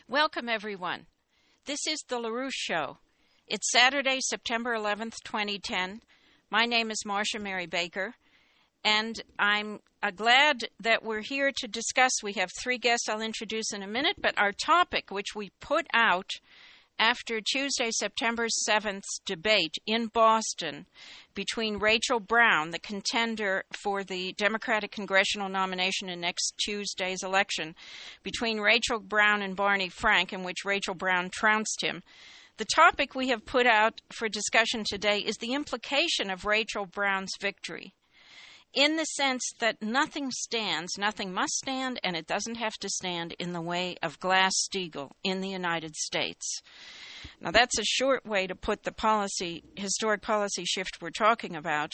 Welcome, everyone. This is The LaRouche Show. It's Saturday, September 11th, 2010. My name is Marcia Mary Baker, and I'm glad that we're here to discuss. We have three guests I'll introduce in a minute, but our topic, which we put out after Tuesday, September 7th's debate in Boston between Rachel Brown, the contender for the Democratic congressional nomination in next Tuesday's election, between Rachel Brown and Barney Frank, in which Rachel Brown trounced him. The topic we have put out for discussion today is the implication of Rachel Brown's victory, in the sense that nothing must stand, and it doesn't have to stand in the way of Glass-Steagall in the United States. Now, that's a short way to put the historic policy shift we're talking about.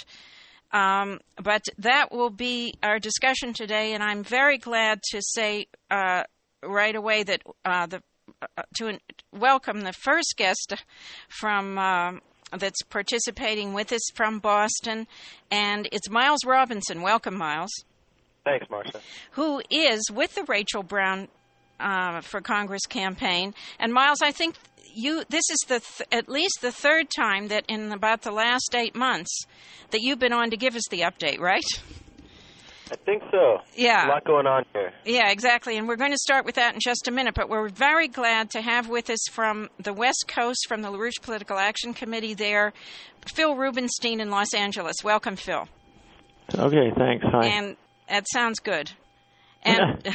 But that will be our discussion today, and I'm very glad to say right away that to welcome the first guest from that's participating with us from Boston, and it's Miles Robinson. Welcome, Miles. Thanks, Marcia. Who is with the Rachel Brown for Congress campaign. And Miles, I think this is at least the third time that in about the last 8 months that you've been on to give us the update, right? I think so. Yeah. A lot going on here. Yeah, exactly. And we're going to start with that in just a minute. But we're very glad to have with us from the West Coast, from the LaRouche Political Action Committee there, Phil Rubenstein in Los Angeles. Welcome, Phil. Okay, thanks. Hi. And that sounds good. And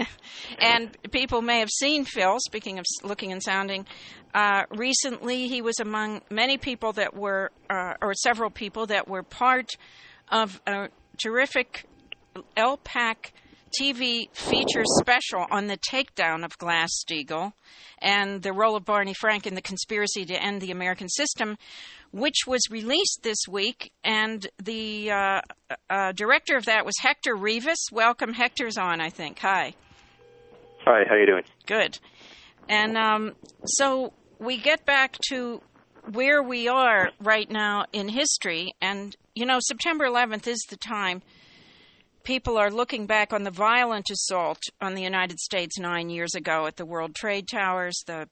and people may have seen Phil, speaking of looking and sounding, recently he was among many people that were, or several people that were part of a terrific LPAC TV feature special on the takedown of Glass-Steagall and the role of Barney Frank in the conspiracy to end the American system, which was released this week. And the director of that was Hector Rivas. Welcome. Hector's on, I think. Hi. Hi, how you doing? Good. And so we get back to where we are right now in history. And, you know, September 11th is the time people are looking back on the violent assault on the United States 9 years ago at the World Trade Towers, the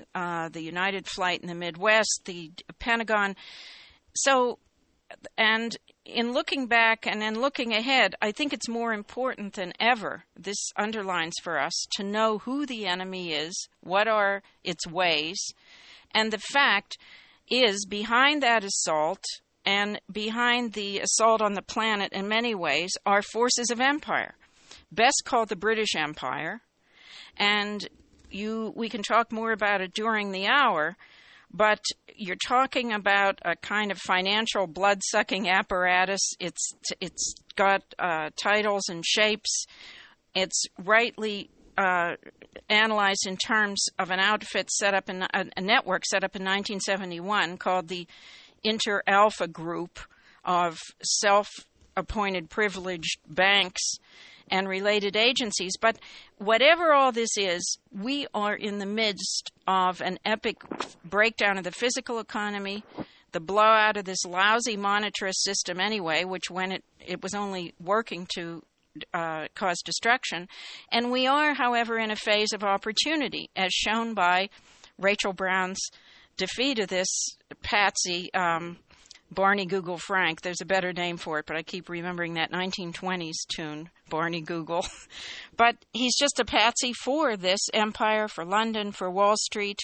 United Flight in the Midwest, the Pentagon. So, and in looking back and in looking ahead, I think it's more important than ever, this underlines for us, to know who the enemy is, what are its ways, and the fact is behind that assault and behind the assault on the planet in many ways are forces of empire, best called the British Empire. And we can talk more about it during the hour, but you're talking about a kind of financial blood-sucking apparatus. It's got titles and shapes. It's rightly analyzed in terms of an outfit set up in a network set up in 1971 called the Inter-Alpha Group of self-appointed privileged banks and related agencies. But whatever all this is, we are in the midst of an epic breakdown of the physical economy, the blowout of this lousy monetarist system anyway, which when it was only working to cause destruction. And we are, however, in a phase of opportunity, as shown by Rachel Brown's defeat of this patsy, Barney Google Frank. There's a better name for it, but I keep remembering that 1920s tune, Barney Google. But he's just a patsy for this empire, for London, for Wall Street.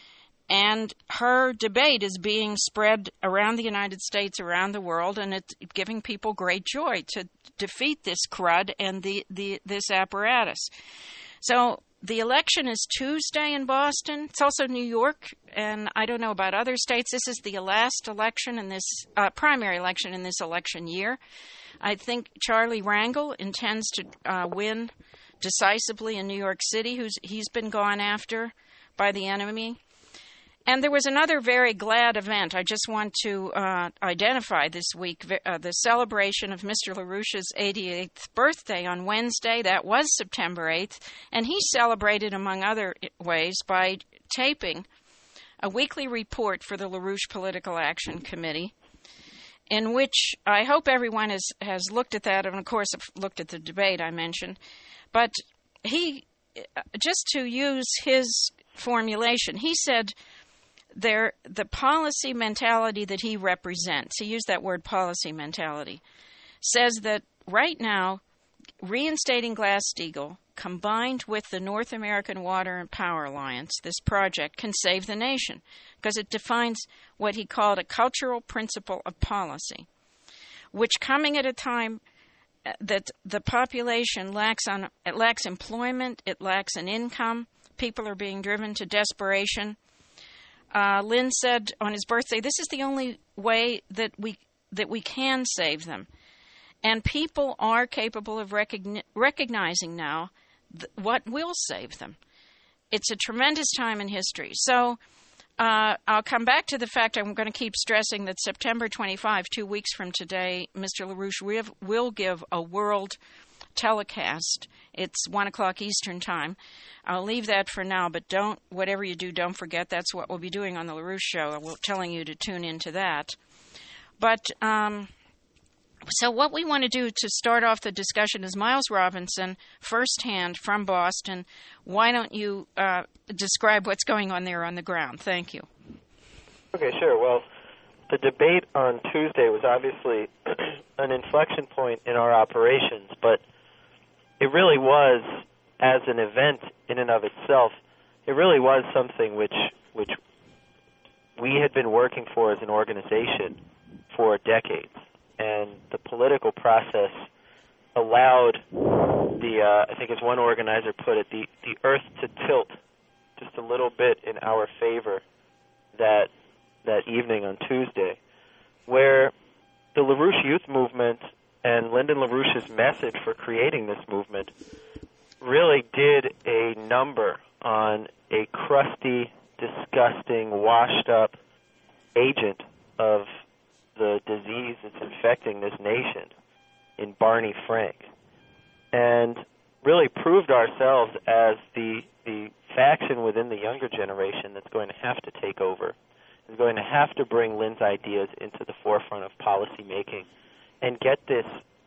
And her debate is being spread around the United States, around the world, and it's giving people great joy to defeat this crud and this apparatus. So the election is Tuesday in Boston. It's also New York, and I don't know about other states. This is the last election in this primary election in this election year. I think Charlie Rangel intends to win decisively in New York City. He's been gone after by the enemy. And there was another very glad event I just want to identify this week, the celebration of Mr. LaRouche's 88th birthday on Wednesday. That was September 8th. And he celebrated, among other ways, by taping a weekly report for the LaRouche Political Action Committee, in which I hope everyone has looked at that and, of course, looked at the debate I mentioned. But he just to use his formulation, he said the policy mentality that he represents, he used that word policy mentality, says that right now, reinstating Glass-Steagall, combined with the North American Water and Power Alliance, this project can save the nation because it defines what he called a cultural principle of policy, which coming at a time that the population lacks employment, it lacks an income, people are being driven to desperation. Lynn said on his birthday, this is the only way that we can save them. And people are capable of recognizing now what will save them. It's a tremendous time in history. So I'll come back to the fact I'm going to keep stressing that September 25, 2 weeks from today, Mr. LaRouche will give a world telecast. It's 1 o'clock Eastern Time. I'll leave that for now, but whatever you do, don't forget that's what we'll be doing on the LaRouche Show. We're telling you to tune into that. But so what we want to do to start off the discussion is Miles Robinson, firsthand from Boston. Why don't you describe what's going on there on the ground? Thank you. Okay, sure. Well, the debate on Tuesday was obviously an inflection point in our operations, but it really was, as an event in and of itself, it really was something which we had been working for as an organization for decades. And the political process allowed I think as one organizer put it, the earth to tilt just a little bit in our favor that evening on Tuesday, where the LaRouche Youth Movement and Lyndon LaRouche's message for creating this movement really did a number on a crusty, disgusting, washed-up agent of the disease that's infecting this nation in Barney Frank, and really proved ourselves as the faction within the younger generation that's going to have to take over, is going to have to bring Lynn's ideas into the forefront of policy making and get this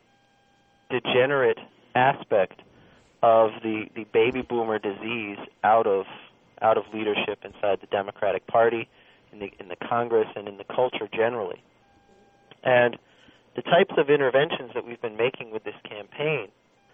degenerate aspect of the baby boomer disease out of leadership inside the Democratic Party, in the Congress, and in the culture generally. And the types of interventions that we've been making with this campaign,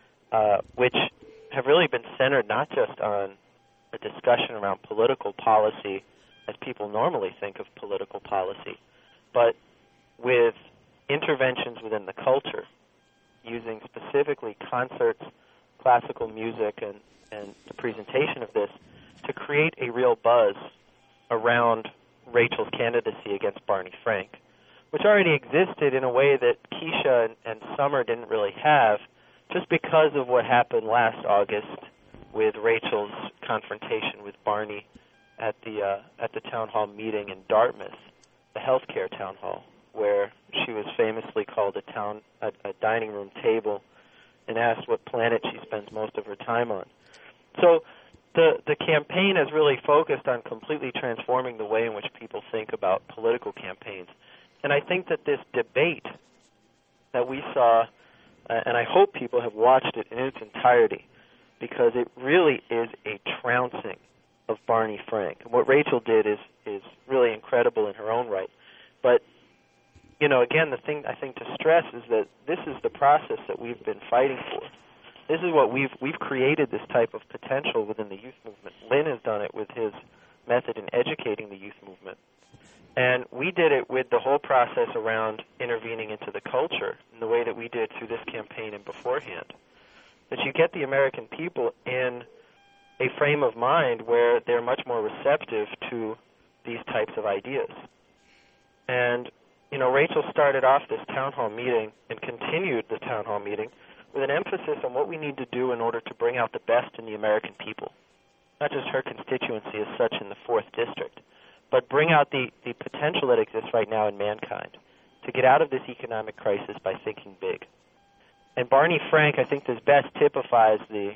which have really been centered not just on a discussion around political policy as people normally think of political policy, but with interventions within the culture, using specifically concerts, classical music, and the presentation of this to create a real buzz around Rachel's candidacy against Barney Frank, which already existed in a way that Keisha and Summer didn't really have, just because of what happened last August with Rachel's confrontation with Barney at the town hall meeting in Dartmouth, the healthcare town hall, where she was famously called a dining room table and asked what planet she spends most of her time on. So the campaign has really focused on completely transforming the way in which people think about political campaigns. And I think that this debate that we saw, and I hope people have watched it in its entirety, because it really is a trouncing of Barney Frank. And what Rachel did is really incredible in her own right. But, you know, again, the thing I think to stress is that this is the process that we've been fighting for. This is what we've created, this type of potential within the youth movement. Lynn has done it with his method in educating the youth movement. And we did it with the whole process around intervening into the culture in the way that we did through this campaign and beforehand. That you get the American people in a frame of mind where they're much more receptive to these types of ideas. And, you know, Rachel started off this town hall meeting and continued the town hall meeting with an emphasis on what we need to do in order to bring out the best in the American people, not just her constituency as such in the 4th District, but bring out the potential that exists right now in mankind to get out of this economic crisis by thinking big. And Barney Frank, I think, this best typifies the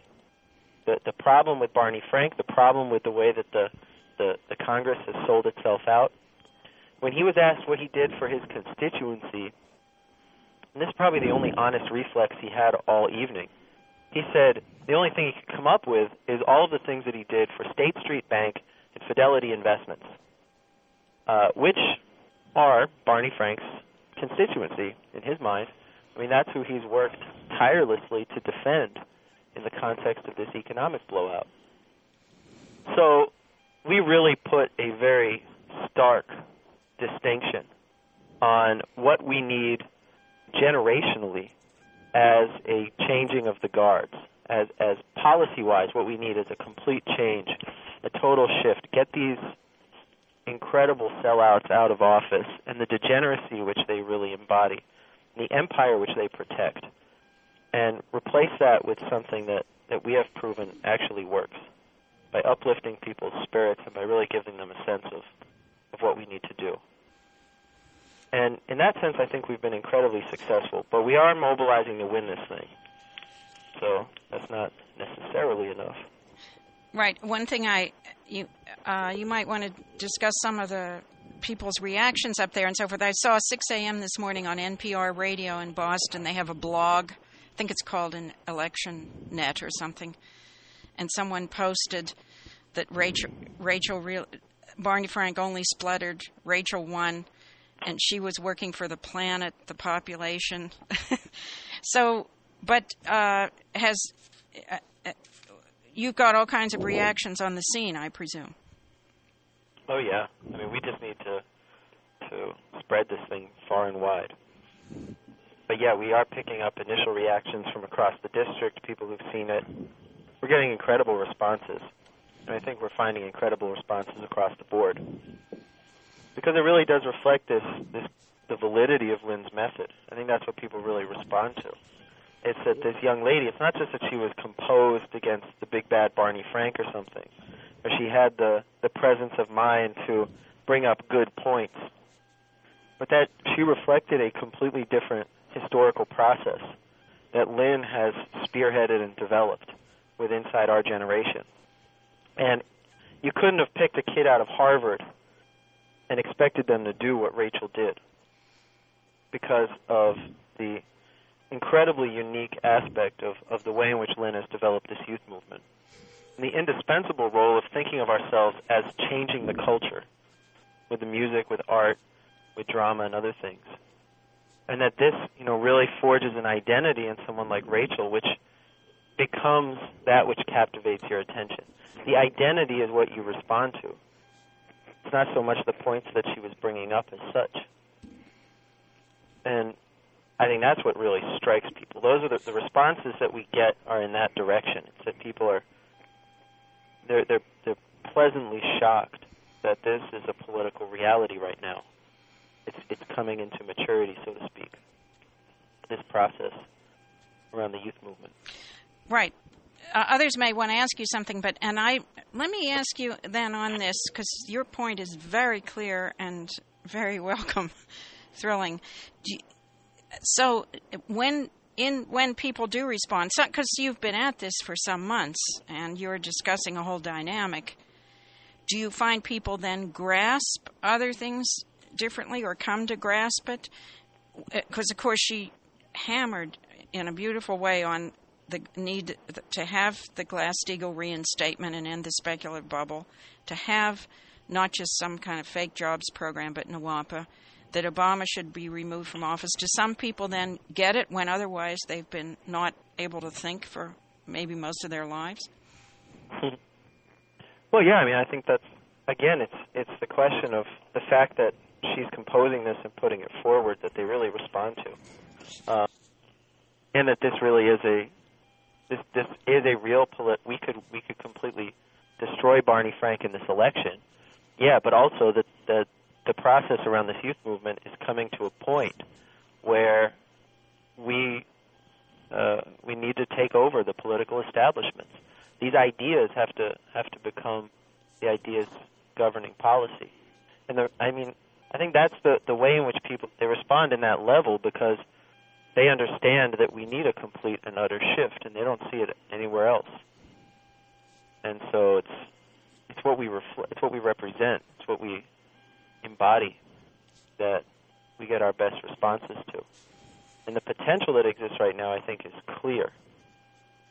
problem with Barney Frank, the problem with the way that the Congress has sold itself out. When he was asked what he did for his constituency, and this is probably the only honest reflex he had all evening, he said the only thing he could come up with is all of the things that he did for State Street Bank and Fidelity Investments, which are Barney Frank's constituency in his mind. I mean, that's who he's worked tirelessly to defend in the context of this economic blowout. So we really put a very stark distinction on what we need generationally as a changing of the guards. As policy-wise, what we need is a complete change, a total shift. Get these incredible sellouts out of office and the degeneracy which they really embody, the empire which they protect, and replace that with something that we have proven actually works by uplifting people's spirits and by really giving them a sense of what we need to do. And in that sense, I think we've been incredibly successful, but we are mobilizing to win this thing. So that's not necessarily enough. Right. One thing you might want to discuss some of the people's reactions up there and so forth. I saw 6 a.m. this morning on NPR radio in Boston. They have a blog. I think it's called an Election Net or something. And someone posted that Barney Frank only spluttered, Rachel won, and she was working for the planet, the population. So, but you've got all kinds of reactions on the scene, I presume. Oh, yeah. I mean, we just need to spread this thing far and wide. But, yeah, we are picking up initial reactions from across the district, people who've seen it. We're getting incredible responses. And I think we're finding incredible responses across the board. Because it really does reflect the validity of Lynn's method. I think that's what people really respond to. It's that this young lady, it's not just that she was composed against the big bad Barney Frank or something, but she had the presence of mind to bring up good points, but that she reflected a completely different historical process that Lynn has spearheaded and developed with inside our generation. And you couldn't have picked a kid out of Harvard and expected them to do what Rachel did because of the incredibly unique aspect of the way in which Lynn has developed this youth movement. And the indispensable role of thinking of ourselves as changing the culture with the music, with art, with drama and other things. And that this, really forges an identity in someone like Rachel, which becomes that which captivates your attention. The identity is what you respond to. It's not so much the points that she was bringing up as such. And I think that's what really strikes people. Those are the responses that we get are in that direction. It's that people are they're pleasantly shocked that this is a political reality right now. It's coming into maturity, so to speak. This process around the youth movement. Right. Others may want to ask you something, let me ask you then on this, because your point is very clear and very welcome, thrilling. So when people do respond, because you've been at this for some months and you're discussing a whole dynamic, do you find people then grasp other things differently or come to grasp it? Because, of course, she hammered in a beautiful way on the need to have the Glass-Steagall reinstatement and end the speculative bubble, to have not just some kind of fake jobs program, but NWAPA, that Obama should be removed from office. Do some people then get it when otherwise they've been not able to think for maybe most of their lives? Well, yeah, I think that's, again, it's the question of the fact that she's composing this and putting it forward that they really respond to. And that this really is a real we could completely destroy Barney Frank in this election. Yeah, but also that the process around this youth movement is coming to a point where we need to take over the political establishments. These ideas have to become the ideas governing policy. And I think that's the way in which people they respond in that level, because they understand that we need a complete and utter shift, and they don't see it anywhere else. And so it's what we it's what we represent, it's what we embody that we get our best responses to. And the potential that exists right now, I think, is clear.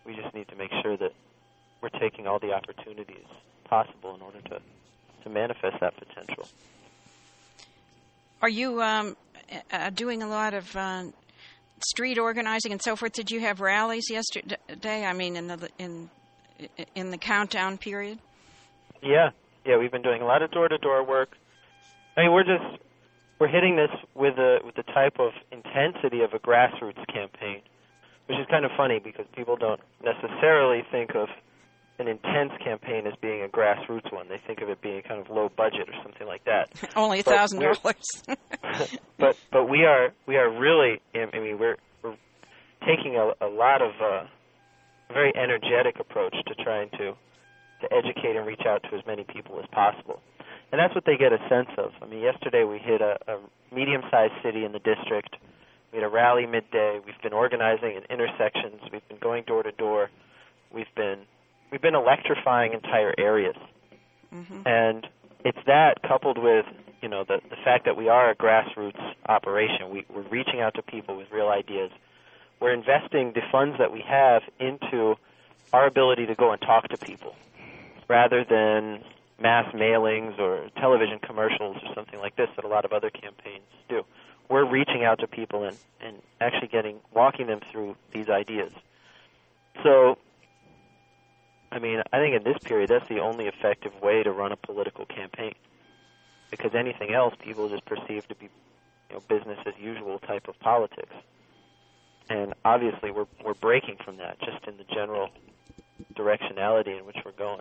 we just need to make sure that we're taking all the opportunities possible in order to manifest that potential. Are you doing a lot of street organizing and so forth? Did you have rallies yesterday? I mean, in the countdown period. Yeah, we've been doing a lot of door-to-door work. I mean, we're hitting this with the type of intensity of a grassroots campaign, which is kind of funny because people don't necessarily think of an intense campaign as being a grassroots one. They think of it being kind of low budget or something like that. Only $1,000. but we are really. I mean, we're taking a lot of a very energetic approach to trying to educate and reach out to as many people as possible. And that's what they get a sense of. I mean, yesterday we hit a medium-sized city in the district. We had a rally midday. We've been organizing in intersections. We've been going door to door. We've been electrifying entire areas. Mm-hmm. And it's that coupled with, the fact that we are a grassroots operation. We're reaching out to people with real ideas. We're investing the funds that we have into our ability to go and talk to people rather than mass mailings or television commercials or something like this that a lot of other campaigns do. We're reaching out to people and actually walking them through these ideas. So, I mean, I think in this period that's the only effective way to run a political campaign, because anything else people just perceive to be business as usual type of politics. And obviously we're breaking from that just in the general directionality in which we're going.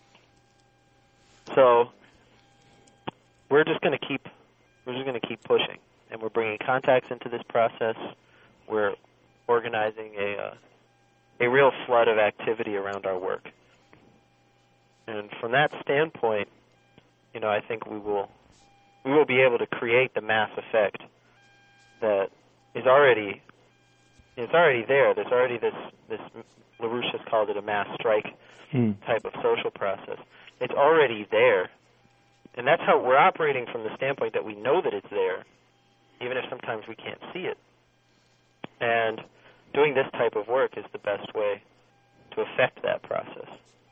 So we're just going to keep pushing, and we're bringing contacts into this process. We're organizing a real flood of activity around our work, and from that standpoint, I think we will be able to create the mass effect that is already there. There's already this LaRouche has called it a mass strike type of social process. It's already there, and that's how we're operating from the standpoint that we know that it's there, even if sometimes we can't see it. And doing this type of work is the best way to affect that process.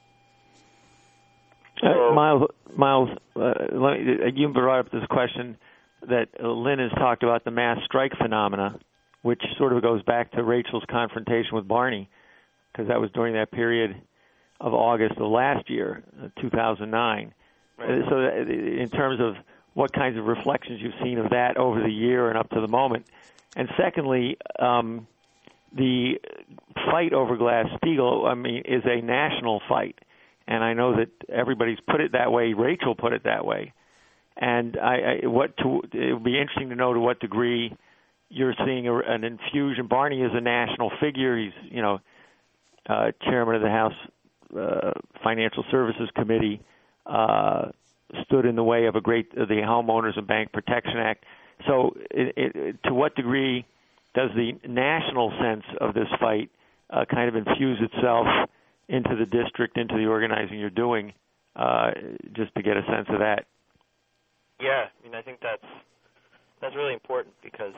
Miles, you brought up this question that Lynn has talked about, the mass strike phenomena, which sort of goes back to Rachel's confrontation with Barney, because that was during that period of August of last year, 2009. Right. So in terms of what kinds of reflections you've seen of that over the year and up to the moment. And secondly, the fight over Glass-Steagall, is a national fight. And I know that everybody's put it that way. Rachel put it that way. And it would be interesting to know to what degree you're seeing an infusion. Barney is a national figure. He's, chairman of the House Financial Services Committee, stood in the way of the Homeowners and Bank Protection Act. So to what degree does the national sense of this fight kind of infuse itself into the district, into the organizing you're doing, just to get a sense of that? Yeah, I think that's really important, because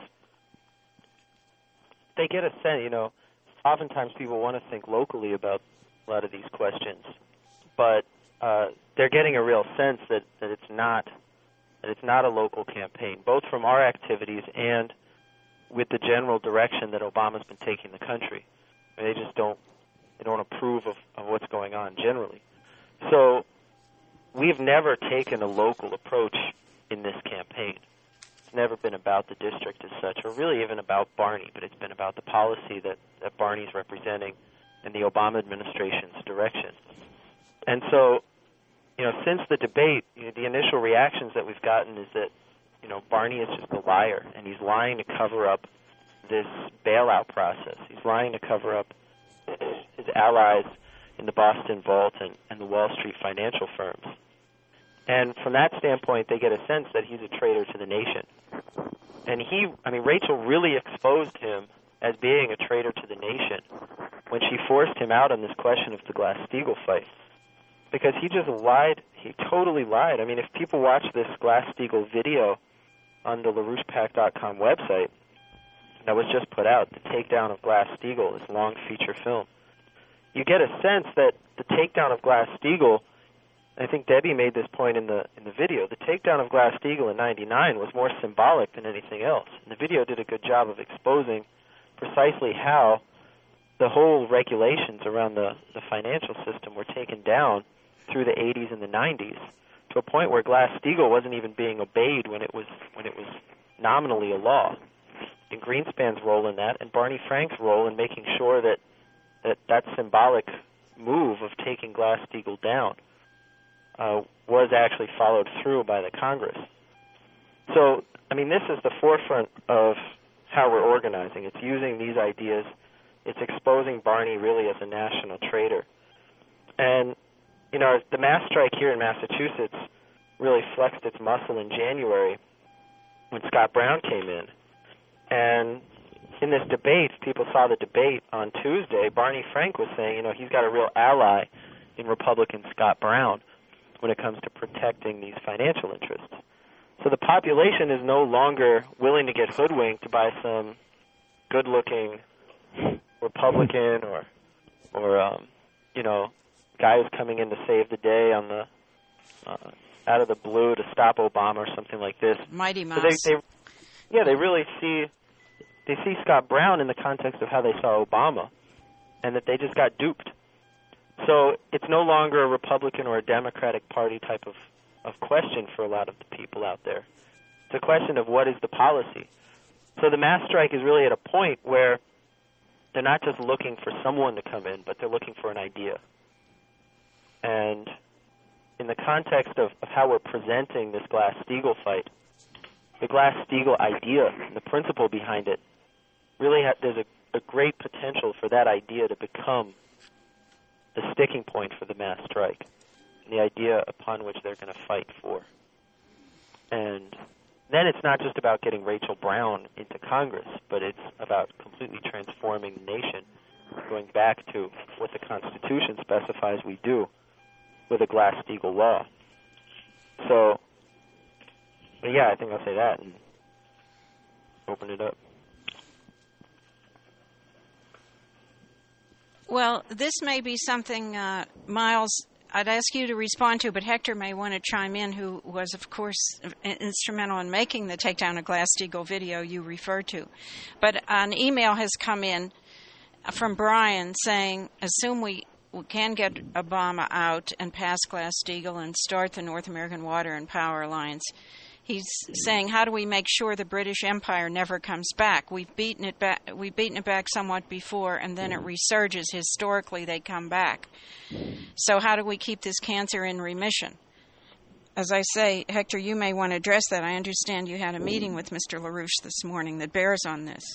they get a sense, oftentimes people want to think locally about a lot of these questions, but they're getting a real sense that it's not a local campaign, both from our activities and with the general direction that Obama's been taking the country. They just don't approve of what's going on generally. So we've never taken a local approach in this campaign. It's never been about the district as such, or really even about Barney, but it's been about the policy that Barney's representing and the Obama administration's direction. And so, since the debate, the initial reactions that we've gotten is that, Barney is just a liar, and he's lying to cover up this bailout process. He's lying to cover up his allies in the Boston Vault and the Wall Street financial firms. And from that standpoint, they get a sense that he's a traitor to the nation. And Rachel really exposed him as being a traitor to the nation when she forced him out on this question of the Glass-Steagall fight. Because he just lied. He totally lied. If people watch this Glass-Steagall video on the LaRouchePAC.com website that was just put out, the takedown of Glass-Steagall, this long feature film, you get a sense that the takedown of Glass-Steagall, I think Debbie made this point in the video, the takedown of Glass-Steagall in '99 was more symbolic than anything else. And the video did a good job of exposing precisely how the whole regulations around the financial system were taken down through the 80s and the 90s to a point where Glass-Steagall wasn't even being obeyed when it was nominally a law. And Greenspan's role in that, and Barney Frank's role in making sure that symbolic move of taking Glass-Steagall down was actually followed through by the Congress. So, I mean, this is the forefront of how we're organizing. It's using these ideas. It's exposing Barney really as a national traitor. And, you know, the mass strike here in Massachusetts really flexed its muscle in January when Scott Brown came in. And in this debate, people saw the debate on Tuesday, Barney Frank was saying, you know, he's got a real ally in Republican Scott Brown when it comes to protecting these financial interests. So the population is no longer willing to get hoodwinked by some good-looking Republican or you know, guy who's coming in to save the day on the out of the blue to stop Obama or something like this. Mighty Mouse. So they really see Scott Brown in the context of how they saw Obama, and that they just got duped. So it's no longer a Republican or a Democratic Party type of question for a lot of the people out there. It's a question of what is the policy. So the mass strike is really at a point where they're not just looking for someone to come in, but they're looking for an idea. And in the context of how we're presenting this Glass-Steagall fight, the Glass-Steagall idea and the principle behind it, really there's a great potential for that idea to become the sticking point for the mass strike, and the idea upon which they're going to fight for. And then it's not just about getting Rachel Brown into Congress, but it's about completely transforming the nation, going back to what the Constitution specifies we do with a Glass-Steagall law. So, yeah, I think I'll say that and open it up. Well, this may be something, Miles, I'd ask you to respond to, but Hector may want to chime in, who was, of course, instrumental in making the takedown of Glass-Steagall video you referred to. But an email has come in from Brian saying, assume we can get Obama out and pass Glass-Steagall and start the North American Water and Power Alliance. He's saying, how do we make sure the British Empire never comes back? We've beaten it back somewhat before, and then it resurges. Historically, they come back. So how do we keep this cancer in remission? As I say, Hector, you may want to address that. I understand you had a meeting with Mr. LaRouche this morning that bears on this.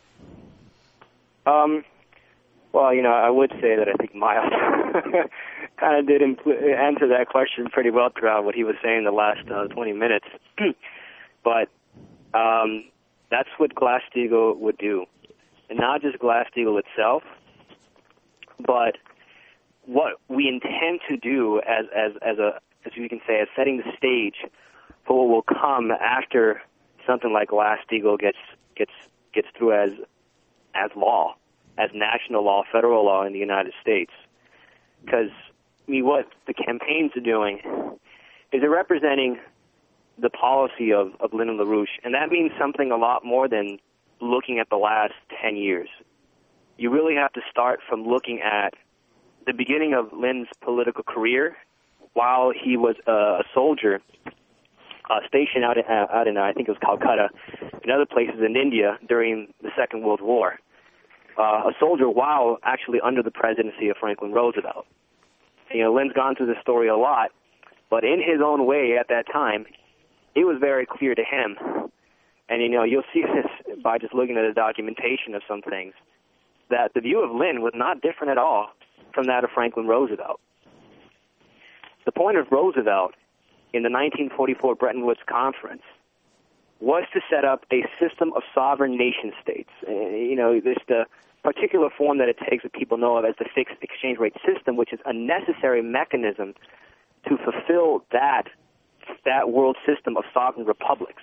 Well, you know, I would say that I think Miles kind of did answer that question pretty well throughout what he was saying the last 20 minutes. But that's what Glass-Steagall would do. And not just Glass-Steagall itself, but what we intend to do as we can say, as setting the stage for what will come after something like Glass-Steagall gets through as law, as national law, federal law in the United States. Because, I mean, what the campaigns are doing is they're representing the policy of Lyndon LaRouche, and that means something a lot more than looking at the last 10 years. You really have to start from looking at the beginning of Lynn's political career while he was a soldier stationed out in I think it was Calcutta, and other places in India during the Second World War. A soldier while actually under the presidency of Franklin Roosevelt. You know, Lynn's gone through this story a lot, but in his own way at that time, it was very clear to him. And, you know, you'll see this by just looking at the documentation of some things, that the view of Lynn was not different at all from that of Franklin Roosevelt. The point of Roosevelt in the 1944 Bretton Woods Conference was to set up a system of sovereign nation states. You know, there's the particular form that it takes that people know of as the fixed exchange rate system, which is a necessary mechanism to fulfill that world system of sovereign republics.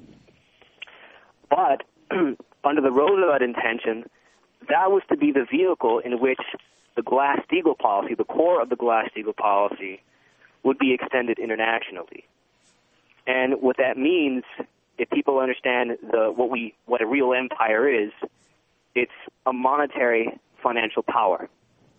But under the Roosevelt intention, that was to be the vehicle in which the Glass-Steagall policy, the core of the Glass-Steagall policy, would be extended internationally. And what that means, if people understand what a real empire is, it's a monetary financial power,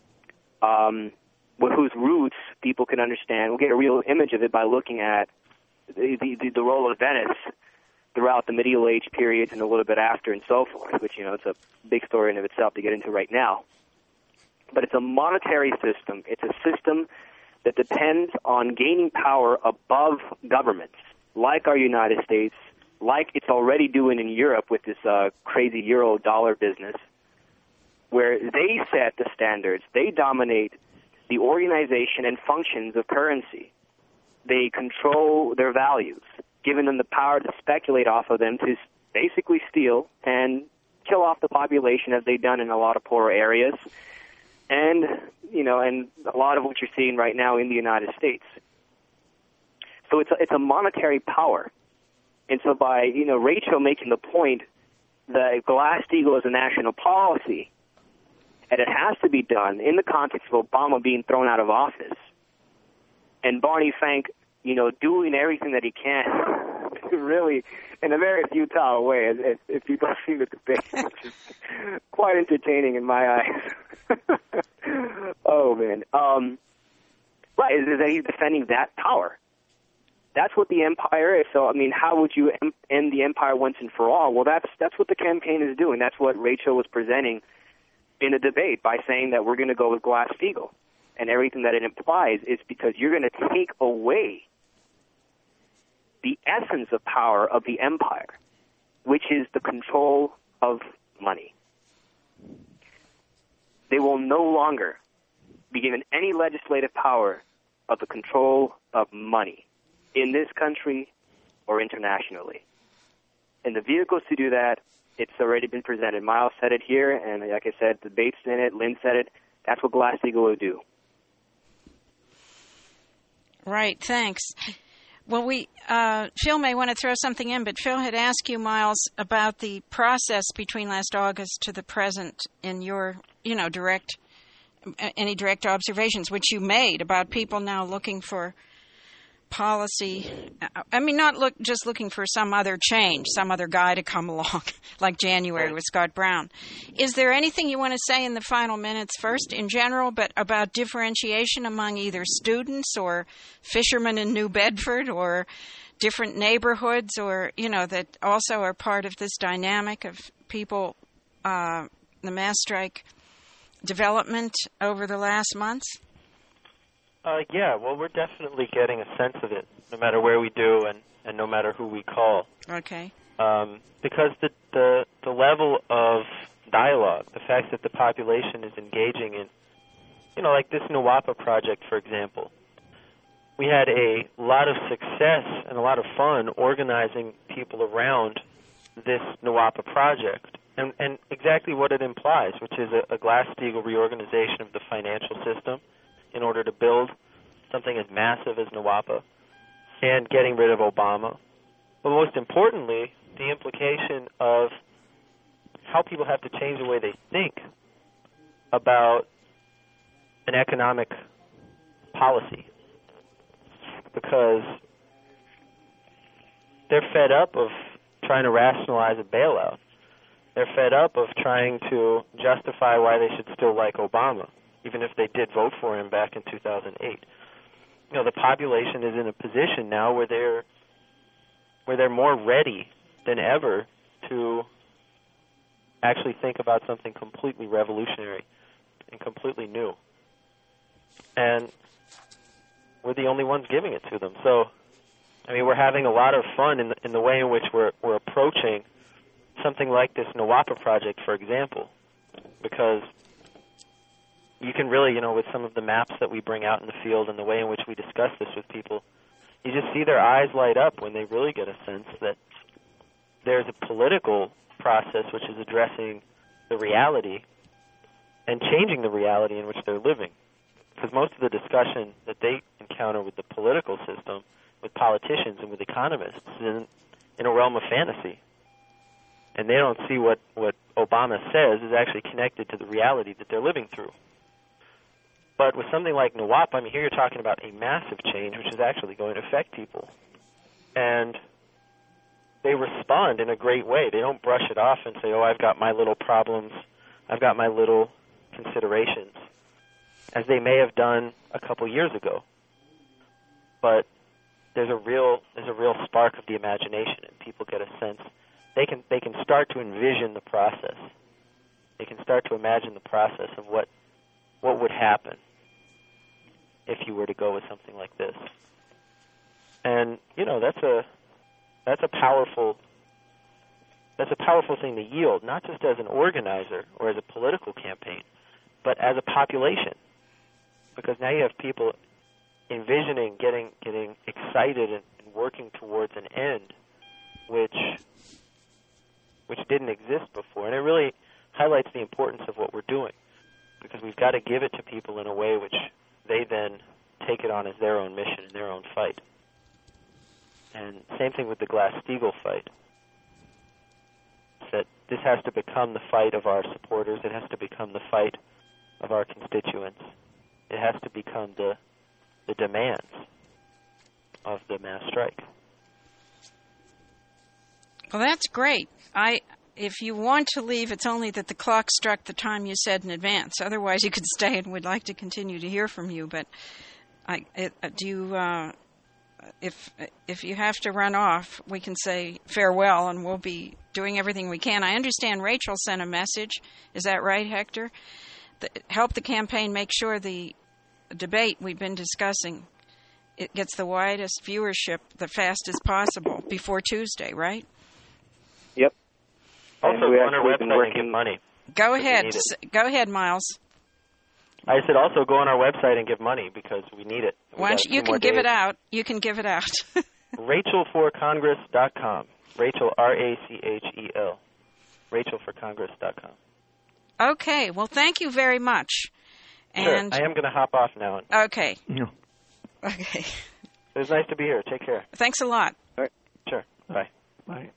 with whose roots people can understand. We'll get a real image of it by looking at the role of Venice throughout the medieval age periods and a little bit after and so forth, which, it's a big story in of itself to get into right now. But it's a monetary system. It's a system that depends on gaining power above governments, like our United States, like it's already doing in Europe with this crazy euro-dollar business, where they set the standards. They dominate the organization and functions of currency. They control their values, giving them the power to speculate off of them to basically steal and kill off the population, as they've done in a lot of poorer areas, and and a lot of what you're seeing right now in the United States. So it's a monetary power. And so by, Rachel making the point that Glass-Steagall is a national policy, and it has to be done in the context of Obama being thrown out of office, and Barney Frank, doing everything that he can, really, in a very futile way, if people have seen the debate, which is quite entertaining in my eyes. Oh, man. Right, is that he's defending that power. That's what the empire is. So, how would you end the empire once and for all? Well, that's what the campaign is doing. That's what Rachel was presenting in the debate by saying that we're going to go with Glass-Steagall. And everything that it implies is because you're going to take away the essence of power of the empire, which is the control of money. They will no longer be given any legislative power of the control of money in this country or internationally. And the vehicles to do that, it's already been presented. Miles said it here, and like I said, the debate's in it, Lynn said it. That's what Glass-Steagall will do. Right, thanks. Well, Phil may want to throw something in, but Phil had asked you, Miles, about the process between last August to the present in your, any direct observations which you made about people now looking for policy. Not just looking for some other change, some other guy to come along, like January with Scott Brown. Is there anything you want to say in the final minutes first in general, but about differentiation among either students or fishermen in New Bedford or different neighborhoods, or, that also are part of this dynamic of people, the mass strike development over the last months? Yeah, well, we're definitely getting a sense of it, no matter where we do and no matter who we call. Okay. Because the level of dialogue, the fact that the population is engaging in, like this Nawapa project, for example. We had a lot of success and a lot of fun organizing people around this Nawapa project, and exactly what it implies, which is a Glass-Steagall reorganization of the financial system in order to build something as massive as Nawapa, and getting rid of Obama. But most importantly, the implication of how people have to change the way they think about an economic policy, because they're fed up of trying to rationalize a bailout. They're fed up of trying to justify why they should still like Obama, even if they did vote for him back in 2008. The population is in a position now where they're more ready than ever to actually think about something completely revolutionary and completely new. And we're the only ones giving it to them. So, we're having a lot of fun in the way in which we're approaching something like this Nawapa project, for example, because you can really, with some of the maps that we bring out in the field and the way in which we discuss this with people, you just see their eyes light up when they really get a sense that there's a political process which is addressing the reality and changing the reality in which they're living. Because most of the discussion that they encounter with the political system, with politicians and with economists, is in a realm of fantasy. And they don't see what Obama says is actually connected to the reality that they're living through. But with something like NWOP, I mean, here you're talking about a massive change, which is actually going to affect people. And they respond in a great way. They don't brush it off and say, oh, I've got my little problems, I've got my little considerations, as they may have done a couple years ago. But there's a real spark of the imagination, and people get a sense. They can start to envision the process. They can start to imagine the process of what would happen if you were to go with something like this. And that's a powerful thing to yield, not just as an organizer or as a political campaign, but as a population. Because now you have people envisioning, getting excited and working towards an end, which didn't exist before. And it really highlights the importance of what we're doing, because we've got to give it to people in a way which they then take it on as their own mission and their own fight. And same thing with the Glass-Steagall fight. That this has to become the fight of our supporters. It has to become the fight of our constituents. It has to become the demands of the mass strike. Well, that's great. If you want to leave, it's only that the clock struck the time you said in advance. Otherwise, you could stay, and we'd like to continue to hear from you. But if you have to run off, we can say farewell, and we'll be doing everything we can. I understand Rachel sent a message. Is that right, Hector? Help the campaign make sure the debate we've been discussing, it gets the widest viewership the fastest possible before Tuesday, right? Yep. Also, go on our website and give money. Go ahead. Go ahead, Miles. I said also go on our website and give money because we need it. You can give it out. You can give it out. RachelForCongress.com. Rachel, R-A-C-H-E-L. RachelForCongress.com. Okay. Well, thank you very much. And sure. I am going to hop off now. Okay. No. Okay. It was nice to be here. Take care. Thanks a lot. All right. Sure. Bye. Bye.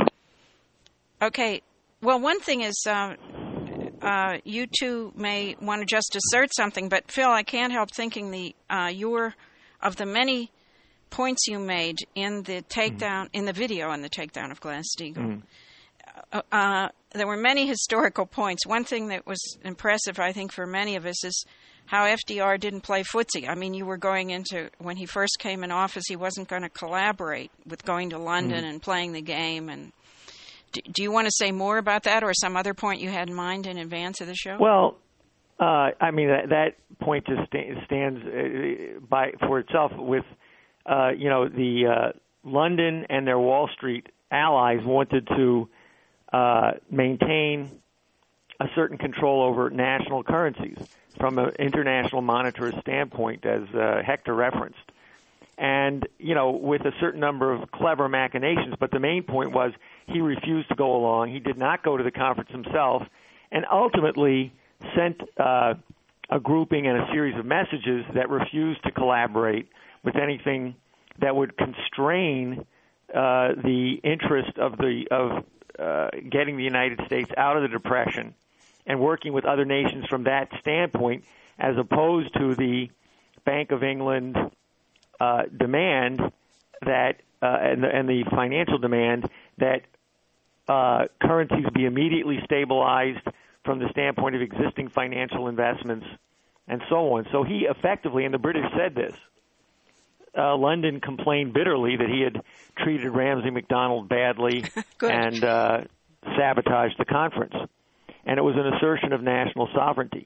Okay. Well, one thing is you two may want to just assert something, but Phil, I can't help thinking of the many points you made in the takedown, in the video on the takedown of Glass-Steagall. There were many historical points. One thing that was impressive, I think, for many of us is how FDR didn't play footsie. I mean, you were going into, when he first came in office, he wasn't going to collaborate with going to London and playing the game. And do you want to say more about that, or some other point you had in mind in advance of the show? Well, I mean, that point just stands for itself with, the London and their Wall Street allies wanted to maintain a certain control over national currencies from an international monetarist standpoint, as Hector referenced. And, with a certain number of clever machinations, but the main point was he refused to go along. He did not go to the conference himself, and ultimately sent a grouping and a series of messages that refused to collaborate with anything that would constrain the interest of getting the United States out of the Depression and working with other nations from that standpoint, as opposed to the Bank of England demand that and the financial demand that currencies be immediately stabilized from the standpoint of existing financial investments and so on. So he effectively, and the British said this, London complained bitterly that he had treated Ramsay MacDonald badly and sabotaged the conference. And it was an assertion of national sovereignty.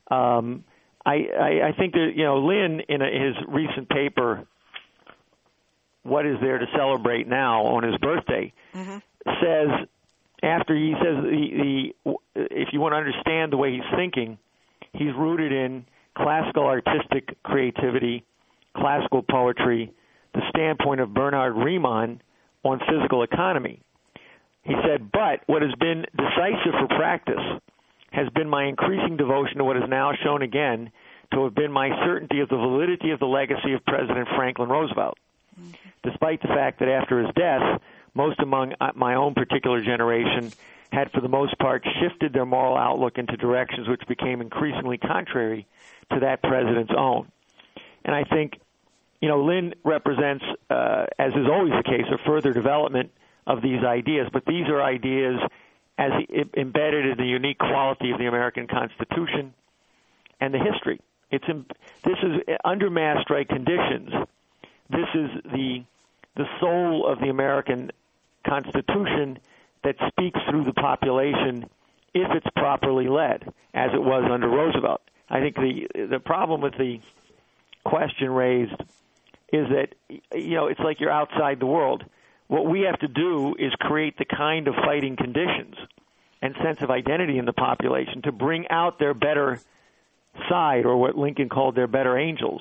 I think that, Lynn, in his recent paper, What Is There to Celebrate Now, on his birthday, says, after he says, if you want to understand the way he's thinking, he's rooted in classical artistic creativity, classical poetry, the standpoint of Bernard Riemann on physical economy. He said, but what has been decisive for practice has been my increasing devotion to what is now shown again to have been my certainty of the validity of the legacy of President Franklin Roosevelt, despite the fact that after his death, most among my own particular generation had, for the most part, shifted their moral outlook into directions which became increasingly contrary to that president's own. And I think, Lynn represents, as is always the case, a further development of these ideas. But these are ideas as embedded in the unique quality of the American Constitution and the history. This is under mass strike conditions. This is the soul of the American Constitution that speaks through the population if it's properly led, as it was under Roosevelt. I think the problem with the question raised is that, it's like you're outside the world. What we have to do is create the kind of fighting conditions and sense of identity in the population to bring out their better side, or what Lincoln called their better angels,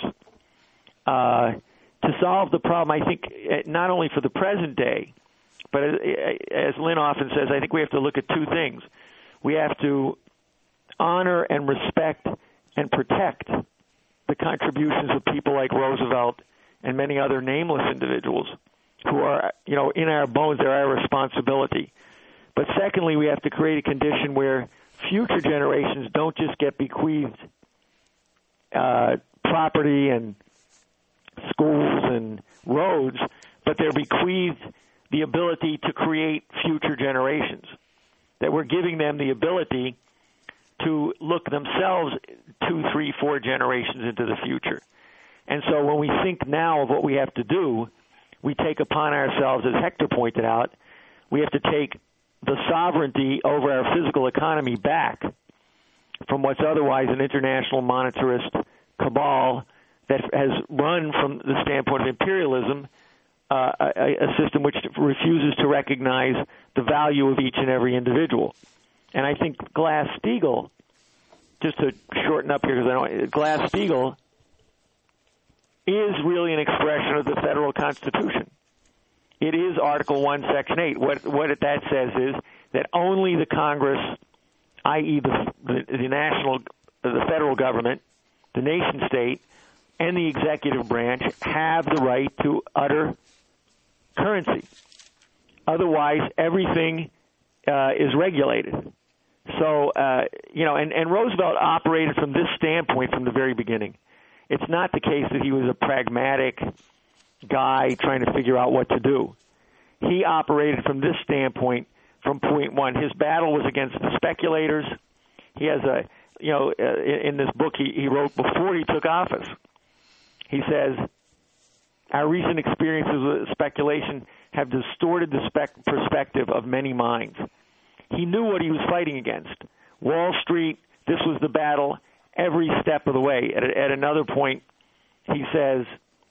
to solve the problem, I think, not only for the present day, but as Lynn often says, I think we have to look at two things. We have to honor and respect and protect the contributions of people like Roosevelt and many other nameless individuals who are, in our bones, they're our responsibility. But secondly, we have to create a condition where future generations don't just get bequeathed property and schools and roads, but they're bequeathed the ability to create future generations, that we're giving them the ability to look themselves 2, 3, 4 generations into the future. And so when we think now of what we have to do, we take upon ourselves, as Hector pointed out, we have to take the sovereignty over our physical economy back from what's otherwise an international monetarist cabal that has run, from the standpoint of imperialism, a system which refuses to recognize the value of each and every individual. And I think Glass-Steagall, just to shorten up here, Glass-Steagall is really an expression of the federal Constitution. It is Article 1, Section 8. What that says is that only the Congress, i.e. the federal government, the nation state, and the executive branch have the right to utter currency. Otherwise, everything is regulated. So, and Roosevelt operated from this standpoint from the very beginning. It's not the case that he was a pragmatic guy trying to figure out what to do. He operated from this standpoint from point one. His battle was against the speculators. He has in this book he wrote before he took office. He says, our recent experiences with speculation have distorted the perspective of many minds. He knew what he was fighting against. Wall Street, this was the battle every step of the way. At another point, he says,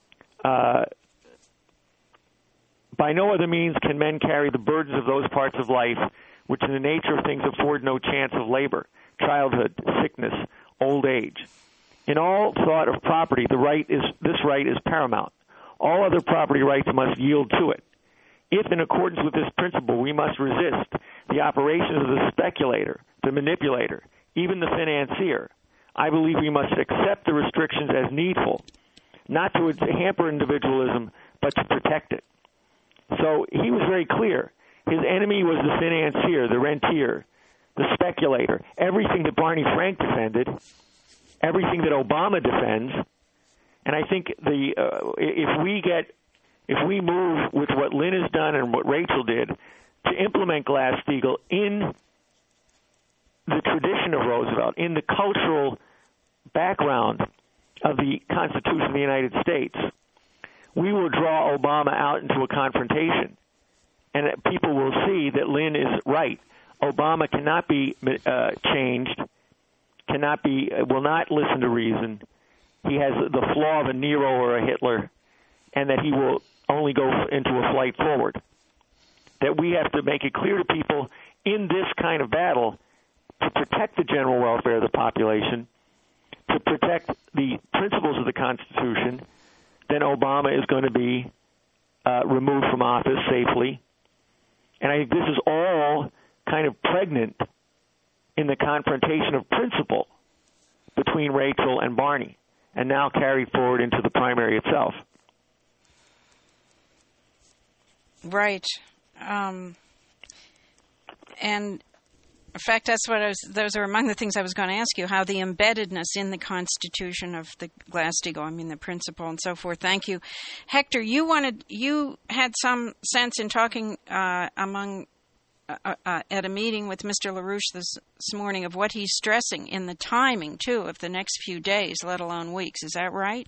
by no other means can men carry the burdens of those parts of life which in the nature of things afford no chance of labor, childhood, sickness, old age. In all thought of property, this right is paramount. All other property rights must yield to it. If, in accordance with this principle, we must resist the operations of the speculator, the manipulator, even the financier, I believe we must accept the restrictions as needful, not to hamper individualism, but to protect it. So he was very clear. His enemy was the financier, the rentier, the speculator, everything that Barney Frank defended, everything that Obama defends. And I think if we move with what Lynn has done and what Rachel did to implement Glass-Steagall in the tradition of Roosevelt, in the cultural background of the Constitution of the United States, we will draw Obama out into a confrontation, and people will see that Lynn is right. Obama cannot be changed, will not listen to reason. He has the flaw of a Nero or a Hitler, and that he will only go into a flight forward. That we have to make it clear to people in this kind of battle, to protect the general welfare of the population, to protect the principles of the Constitution, then Obama is going to be removed from office safely. And I think this is all kind of pregnant in the confrontation of principle between Rachel and Barney, and now carried forward into the primary itself. Right. And In fact, those are among the things I was going to ask you, how the embeddedness in the Constitution of the Glass-Steagall, the principle and so forth. Thank you. Hector, you had some sense in talking at a meeting with Mr. LaRouche this morning of what he's stressing in the timing, too, of the next few days, let alone weeks. Is that right?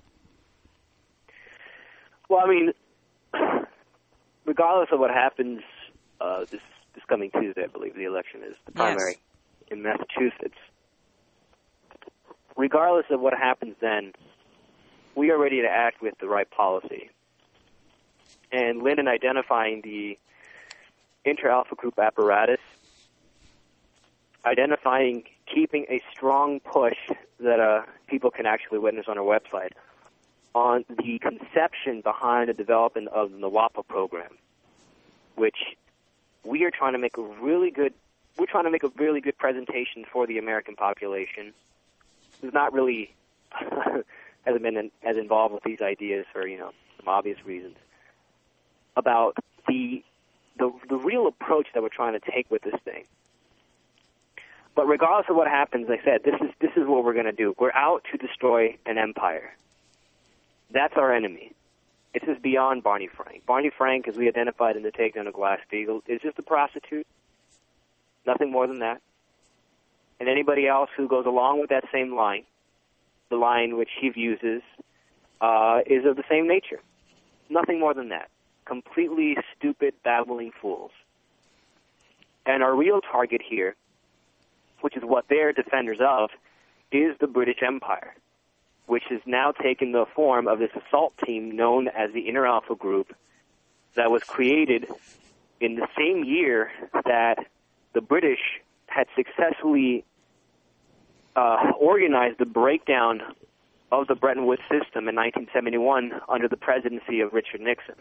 Well, regardless of what happens this coming Tuesday, I believe the election is, the primary in Massachusetts. Regardless of what happens then, we are ready to act with the right policy. And Lynn, in identifying the inter-alpha group apparatus, identifying, keeping a strong push that people can actually witness on our website on the conception behind the development of the NWAPA program, which we are trying to make a really good presentation for the American population who's not really hasn't been as involved with these ideas for some obvious reasons, about the real approach that we're trying to take with this thing. But regardless of what happens, like I said, this is what we're going to do. We're out to destroy an empire. That's our enemy. This is beyond Barney Frank. Barney Frank, as we identified in the takedown of Glass-Steagall, is just a prostitute. Nothing more than that. And anybody else who goes along with that same line, the line which he uses, is of the same nature. Nothing more than that. Completely stupid, babbling fools. And our real target here, which is what they're defenders of, is the British Empire, which has now taken the form of this assault team known as the Inter-Alpha Group that was created in the same year that the British had successfully organized the breakdown of the Bretton Woods system in 1971 under the presidency of Richard Nixon.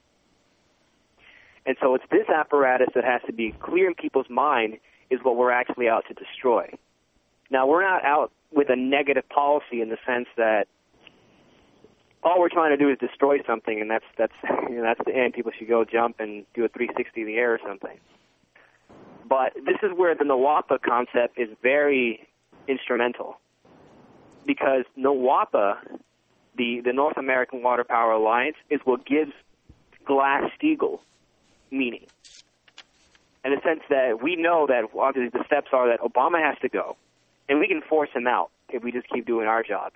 And so it's this apparatus that has to be clear in people's mind is what we're actually out to destroy. Now, we're not out with a negative policy in the sense that all we're trying to do is destroy something, and that's the end. People should go jump and do a 360 in the air or something. But this is where the NWAPA concept is very instrumental, because NWAPA, the North American Water Power Alliance, is what gives Glass-Steagall meaning. In the sense that we know that obviously the steps are that Obama has to go, and we can force him out if we just keep doing our job.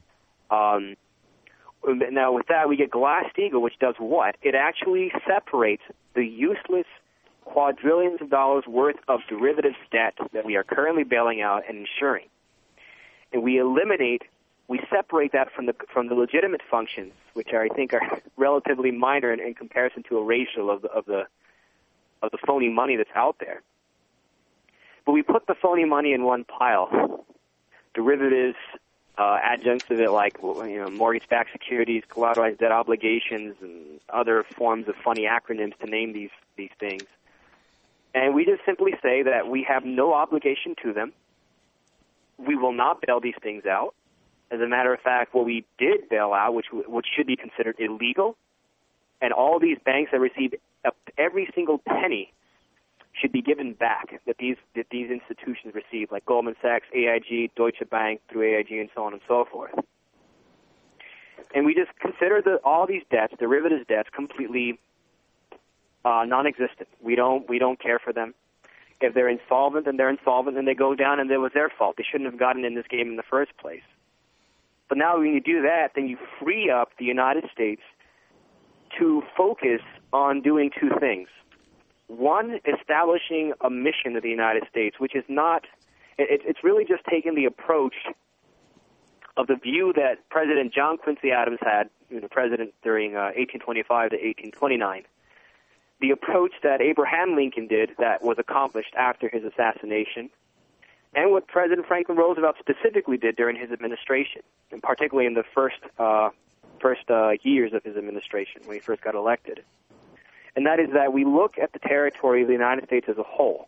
Now, with that, we get Glass-Steagall, which does what? It actually separates the useless quadrillions of dollars worth of derivative debt that we are currently bailing out and insuring. And we separate that from the legitimate functions, which I think are relatively minor in comparison to a ratio of the phony money that's out there. But we put the phony money in one pile. Derivatives, adjuncts of it like mortgage-backed securities, collateralized debt obligations, and other forms of funny acronyms to name these things. And we just simply say that we have no obligation to them. We will not bail these things out. As a matter of fact, what we did bail out, which should be considered illegal, and all these banks that receive every single penny should be given back that these institutions receive, like Goldman Sachs, AIG, Deutsche Bank, through AIG, and so on and so forth. And we just consider all these debts, derivative debts, completely non-existent. We don't care for them. If they're insolvent, then they're insolvent, and they go down, and it was their fault. They shouldn't have gotten in this game in the first place. But now when you do that, then you free up the United States to focus on doing two things. One, establishing a mission of the United States, which is not, it's really just taking the approach of the view that President John Quincy Adams had, the president during 1825 to 1829, the approach that Abraham Lincoln did that was accomplished after his assassination, and what President Franklin Roosevelt specifically did during his administration, and particularly in the first years of his administration when he first got elected. And that is that we look at the territory of the United States as a whole,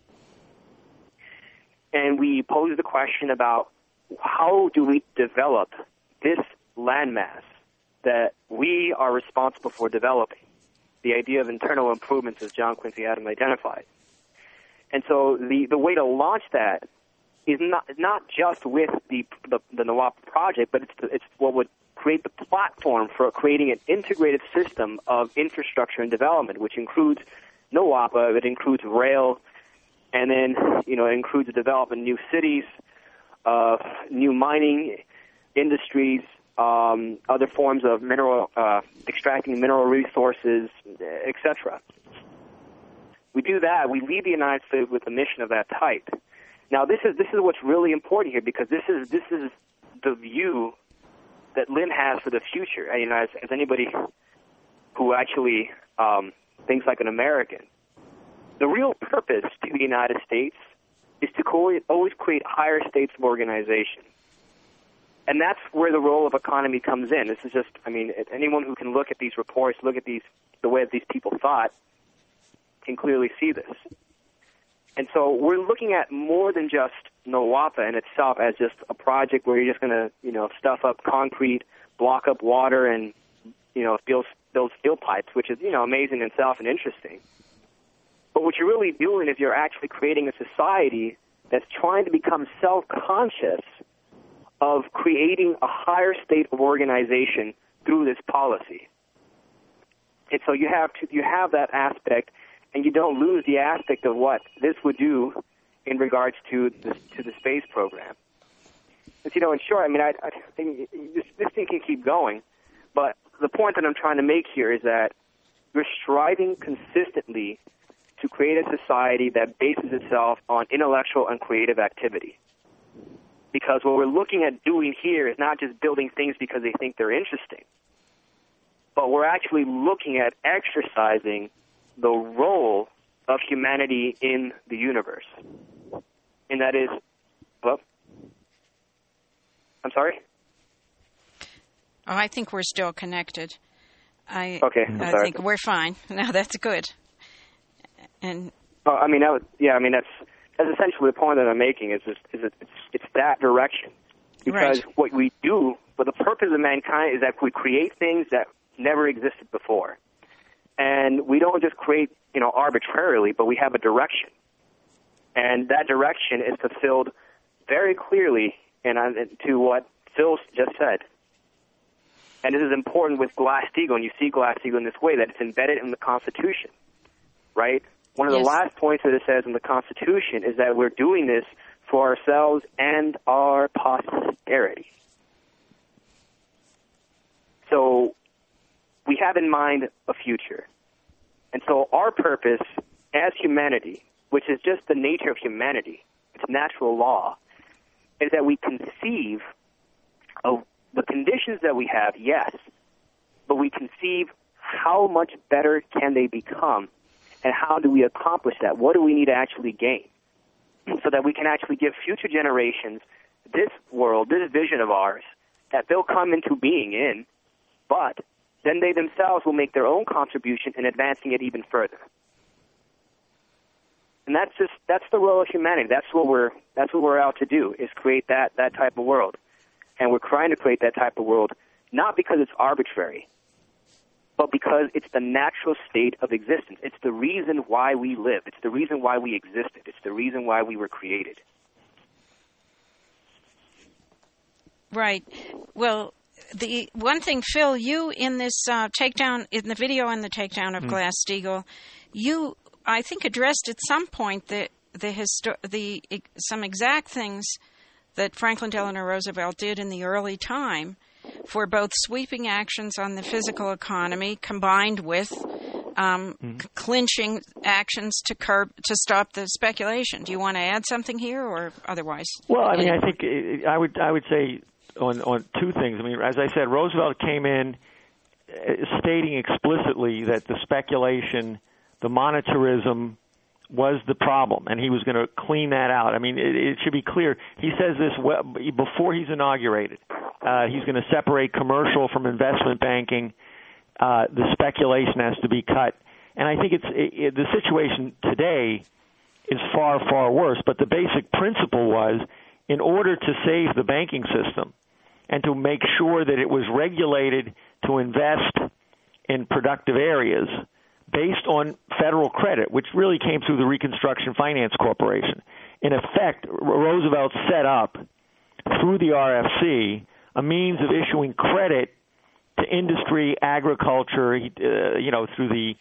and we pose the question about how do we develop this landmass that we are responsible for developing, the idea of internal improvements as John Quincy Adams identified. And so the way to launch that is not just with the NWOPA project, but it's what would create the platform for creating an integrated system of infrastructure and development, which includes NWOPA, it includes rail, and then it includes the development of new cities, new mining industries, other forms of extracting mineral resources, etc. We do that. We lead the United States with a mission of that type. Now, this is what's really important here, because this is the view that Lynn has for the future. As anybody who actually thinks like an American, the real purpose to the United States is to always create higher states of organization. And that's where the role of economy comes in. This is just, anyone who can look at these reports, look at the way that these people thought, can clearly see this. And so we're looking at more than just NWOPA in itself as just a project where you're just going to, stuff up concrete, block up water, and, build steel pipes, which is, amazing in itself and interesting. But what you're really doing is you're actually creating a society that's trying to become self-conscious of creating a higher state of organization through this policy. And so you have that aspect, and you don't lose the aspect of what this would do in regards to the space program. But, in short, I think this thing can keep going, but the point that I'm trying to make here is that we're striving consistently to create a society that bases itself on intellectual and creative activity. Because what we're looking at doing here is not just building things because they think they're interesting, but we're actually looking at exercising the role of humanity in the universe. And that is, I'm sorry? Oh, I think we're still connected. I think we're fine. No, that's good. And that's essentially the point that I'm making. It's that direction. Because what we do, but the purpose of mankind is that we create things that never existed before. And we don't just create, arbitrarily, but we have a direction. And that direction is fulfilled very clearly to what Phil just said. And this is important with Glass-Steagall, and you see Glass-Steagall in this way, that it's embedded in the Constitution, right? One of the last points that it says in the Constitution is that we're doing this for ourselves and our posterity. So we have in mind a future. And so our purpose as humanity, which is just the nature of humanity, it's natural law, is that we conceive of the conditions that we have, yes, but we conceive how much better can they become, and how do we accomplish that? What do we need to actually gain so that we can actually give future generations this world, this vision of ours that they'll come into being in, but then they themselves will make their own contribution in advancing it even further. And that's the role of humanity. That's what we're out to do, is create that type of world. And we're trying to create that type of world not because it's arbitrary, but because it's the natural state of existence. It's the reason why we live. It's the reason why we existed. It's the reason why we were created. Right. Well, the one thing, Phil, you in this takedown, in the video on the takedown of Glass-Steagall, you, I think, addressed at some point some exact things that Franklin Delano Roosevelt did in the early time for both sweeping actions on the physical economy combined with clinching actions to stop the speculation. Do you want to add something here or otherwise? Well, I think I would say on two things. As I said, Roosevelt came in stating explicitly that the speculation, the monetarism, was the problem, and he was going to clean that out. It should be clear. He says this before he's inaugurated. He's going to separate commercial from investment banking. The speculation has to be cut. And I think the situation today is far, far worse. But the basic principle was, in order to save the banking system and to make sure that it was regulated to invest in productive areas, based on federal credit, which really came through the Reconstruction Finance Corporation. In effect, Roosevelt set up, through the RFC, a means of issuing credit to industry, agriculture, through the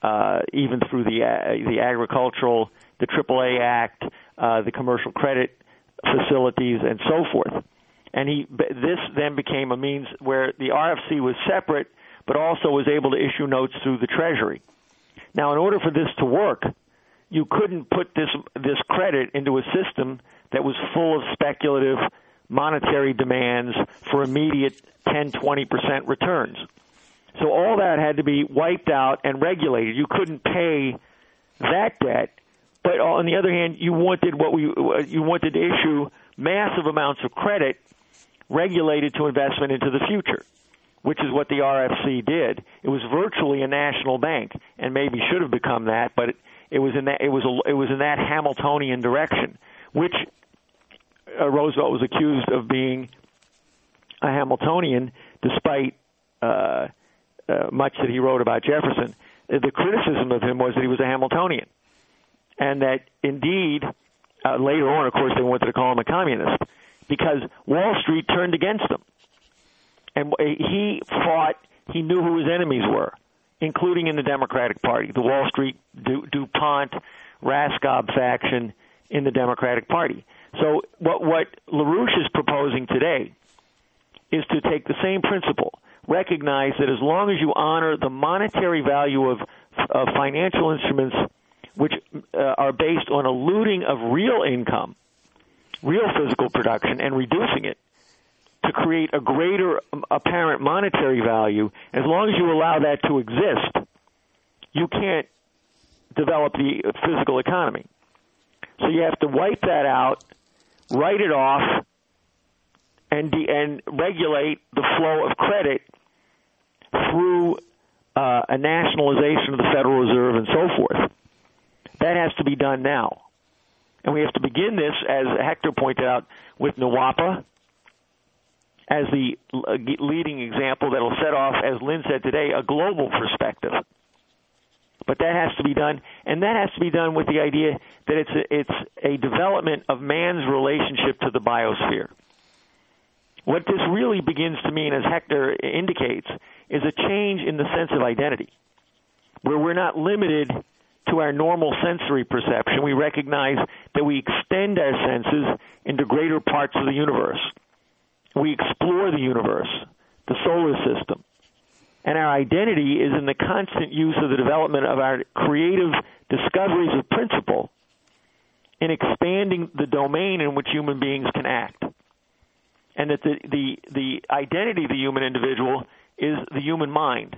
agricultural, the AAA Act, the commercial credit facilities, and so forth. And this then became a means where the RFC was separate, but also was able to issue notes through the Treasury. Now, in order for this to work, you couldn't put this credit into a system that was full of speculative monetary demands for immediate 10, 20% returns. So all that had to be wiped out and regulated. You couldn't pay that debt, but on the other hand, you wanted to issue massive amounts of credit regulated to investment into the future, which is what the RFC did. It was virtually a national bank, and maybe should have become that, but it was in that Hamiltonian direction, which Roosevelt was accused of being a Hamiltonian, despite much that he wrote about Jefferson. The criticism of him was that he was a Hamiltonian, and that indeed later on, of course, they wanted to call him a communist because Wall Street turned against him. And he knew who his enemies were, including in the Democratic Party, the Wall Street, DuPont, Raskob faction in the Democratic Party. So what LaRouche is proposing today is to take the same principle, recognize that as long as you honor the monetary value of financial instruments which are based on a looting of real income, real physical production, and reducing it, to create a greater apparent monetary value, as long as you allow that to exist, you can't develop the physical economy. So you have to wipe that out, write it off, and regulate the flow of credit through a nationalization of the Federal Reserve and so forth. That has to be done now. And we have to begin this, as Hector pointed out, with NWAPA as the leading example that will set off, as Lynn said today, a global perspective. But that has to be done, and that has to be done with the idea that it's a development of man's relationship to the biosphere. What this really begins to mean, as Hector indicates, is a change in the sense of identity, where we're not limited to our normal sensory perception. We recognize that we extend our senses into greater parts of the universe. We explore the universe, the solar system. And our identity is in the constant use of the development of our creative discoveries of principle in expanding the domain in which human beings can act. And that the identity of the human individual is the human mind,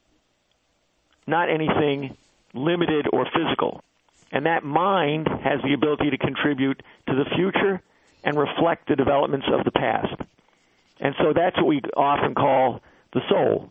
not anything limited or physical. And that mind has the ability to contribute to the future and reflect the developments of the past. And so that's what we often call the soul.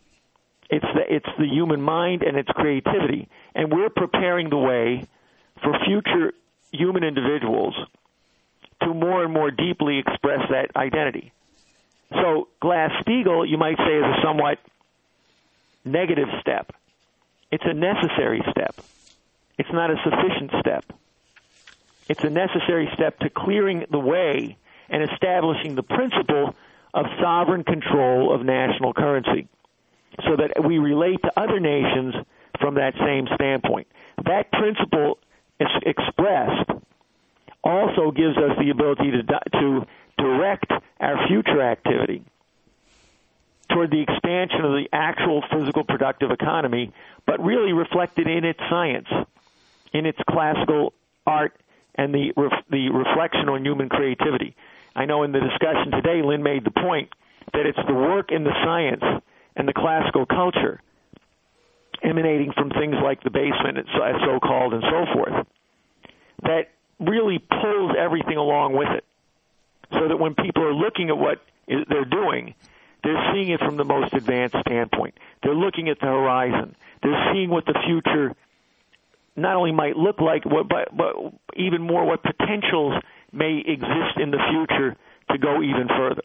It's the human mind and its creativity. And we're preparing the way for future human individuals to more and more deeply express that identity. So Glass-Steagall, you might say, is a somewhat negative step. It's a necessary step. It's not a sufficient step. It's a necessary step to clearing the way and establishing the principle of sovereign control of national currency so that we relate to other nations from that same standpoint. That principle is expressed also gives us the ability to direct our future activity toward the expansion of the actual physical productive economy, but really reflected in its science, in its classical art, and the reflection on human creativity. I know in the discussion today, Lynn made the point that it's the work in the science and the classical culture emanating from things like the basement, so-called, and so forth, that really pulls everything along with it. So that when people are looking at what they're doing, they're seeing it from the most advanced standpoint. They're looking at the horizon. They're seeing what the future not only might look like, but even more what potentials may exist in the future to go even further.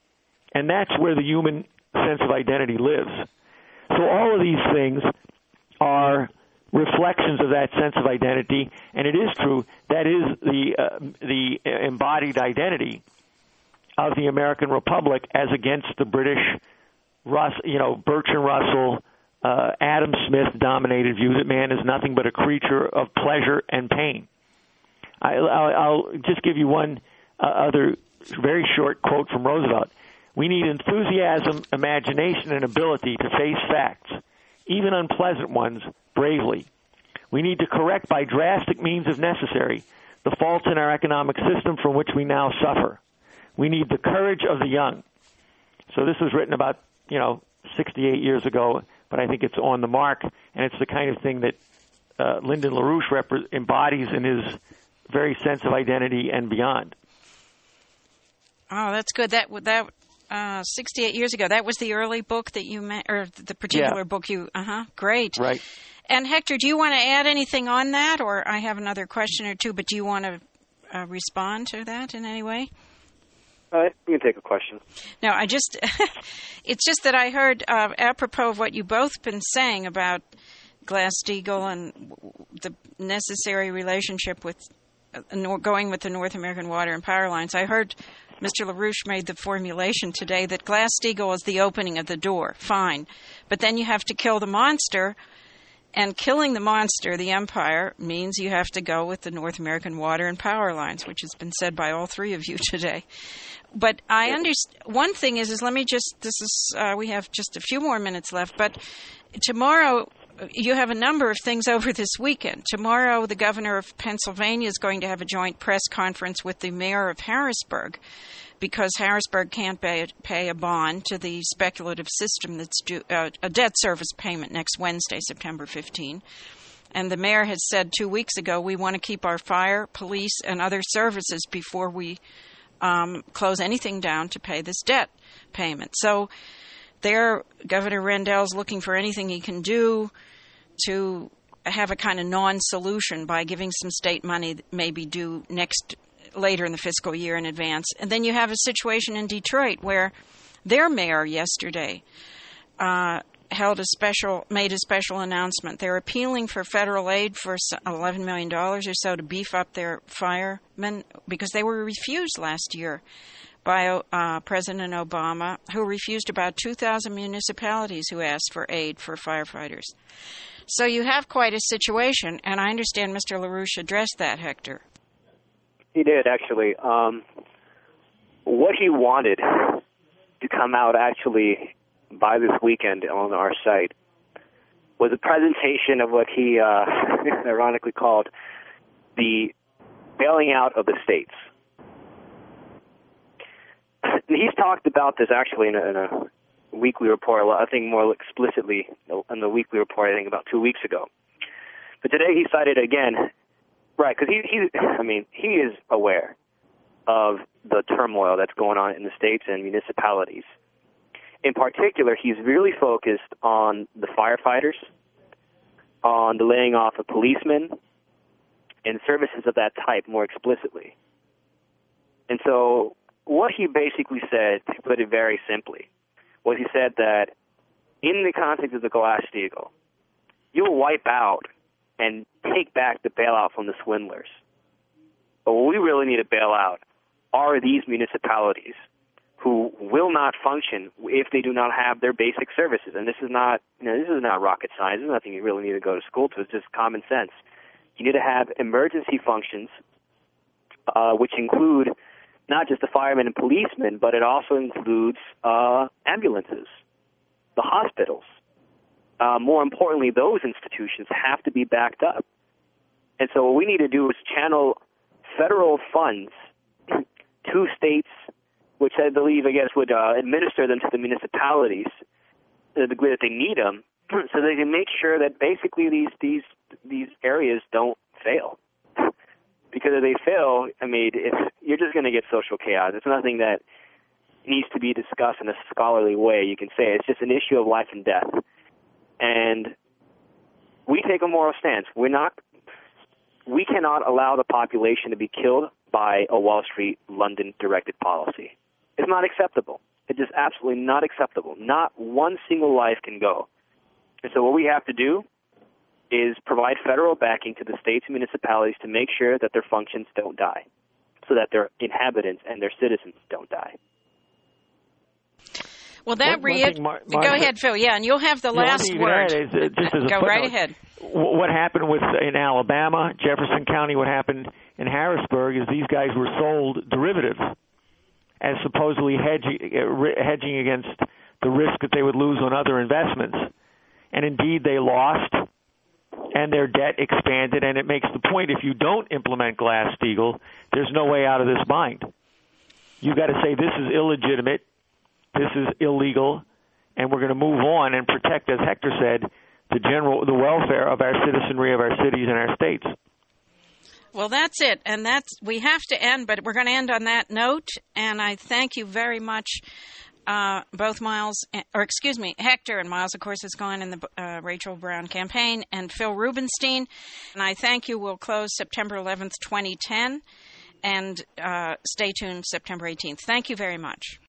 And that's where the human sense of identity lives. So all of these things are reflections of that sense of identity, and it is true that is the embodied identity of the American Republic as against the British, Bertrand Russell, Adam Smith-dominated view that man is nothing but a creature of pleasure and pain. I'll just give you one other very short quote from Roosevelt. We need enthusiasm, imagination, and ability to face facts, even unpleasant ones, bravely. We need to correct by drastic means if necessary the faults in our economic system from which we now suffer. We need the courage of the young. So this was written about, 68 years ago, but I think it's on the mark, and it's the kind of thing that Lyndon LaRouche embodies in his very sense of identity and beyond. Oh, that's good. That 68 years ago, that was the early book that you met, or the particular book you, great. Right. And Hector, do you want to add anything on that, or I have another question or two, but do you want to respond to that in any way? You can take a question. No, it's just that I heard, apropos of what you both been saying about Glass-Steagall and the necessary relationship with going with the North American Water and Power Lines, I heard Mr. LaRouche made the formulation today that Glass-Steagall is the opening of the door. Fine. But then you have to kill the monster, and killing the monster, the empire, means you have to go with the North American Water and Power Lines, which has been said by all three of you today. But I understand. One thing is let me just, we have just a few more minutes left, but tomorrow you have a number of things over this weekend. Tomorrow the governor of Pennsylvania is going to have a joint press conference with the mayor of Harrisburg, because Harrisburg can't pay a bond to the speculative system that's due a debt service payment next Wednesday, September 15. And the mayor has said 2 weeks ago, we want to keep our fire, police, and other services before we close anything down to pay this debt payment. So Governor Rendell's looking for anything he can do to have a kind of non-solution by giving some state money that may be due later in the fiscal year in advance. And then you have a situation in Detroit where their mayor yesterday made a special announcement. They're appealing for federal aid for $11 million or so to beef up their firemen, because they were refused last year by President Obama, who refused about 2,000 municipalities who asked for aid for firefighters. So you have quite a situation, and I understand Mr. LaRouche addressed that, Hector. He did, actually. What he wanted to come out actually by this weekend on our site was a presentation of what he ironically called the bailing out of the states. He's talked about this actually in a weekly report, I think more explicitly in the weekly report, I think about 2 weeks ago. But today he cited again, right, because he is aware of the turmoil that's going on in the states and municipalities. In particular, he's really focused on the firefighters, on the laying off of policemen, and services of that type more explicitly. And so what he basically said, to put it very simply, was he said that in the context of the Glass-Steagall, you'll wipe out and take back the bailout from the swindlers. But what we really need to bail out are these municipalities who will not function if they do not have their basic services. And this is not, this is not rocket science. There's nothing you really need to go to school to. It's just common sense. You need to have emergency functions, which include not just the firemen and policemen, but it also includes ambulances, the hospitals. More importantly, those institutions have to be backed up. And so what we need to do is channel federal funds to states, which I believe, would administer them to the municipalities to the degree that they need them, so they can make sure that basically these areas don't fail. Because if they fail, you're just going to get social chaos. It's nothing that needs to be discussed in a scholarly way. You can say it's just an issue of life and death. And we take a moral stance. We cannot allow the population to be killed by a Wall Street, London-directed policy. It's not acceptable. It's just absolutely not acceptable. Not one single life can go. And so what we have to do is provide federal backing to the states and municipalities to make sure that their functions don't die, so that their inhabitants and their citizens don't die. Well, that go ahead, Phil. Yeah, and you'll have the last word. Just as a go footnote, right ahead. What happened in Alabama, Jefferson County, what happened in Harrisburg is these guys were sold derivatives as supposedly hedging against the risk that they would lose on other investments. And indeed, they lost, and their debt expanded, and it makes the point, if you don't implement Glass-Steagall, there's no way out of this bind. You've got to say this is illegitimate, this is illegal, and we're going to move on and protect, as Hector said, the welfare of our citizenry, of our cities and our states. Well, that's it, and we have to end, but we're going to end on that note, and I thank you very much, both Hector, and Miles, of course, is gone in the Rachel Brown campaign, and Phil Rubenstein, and I thank you. We'll close September 11th, 2010, and stay tuned September 18th. Thank you very much.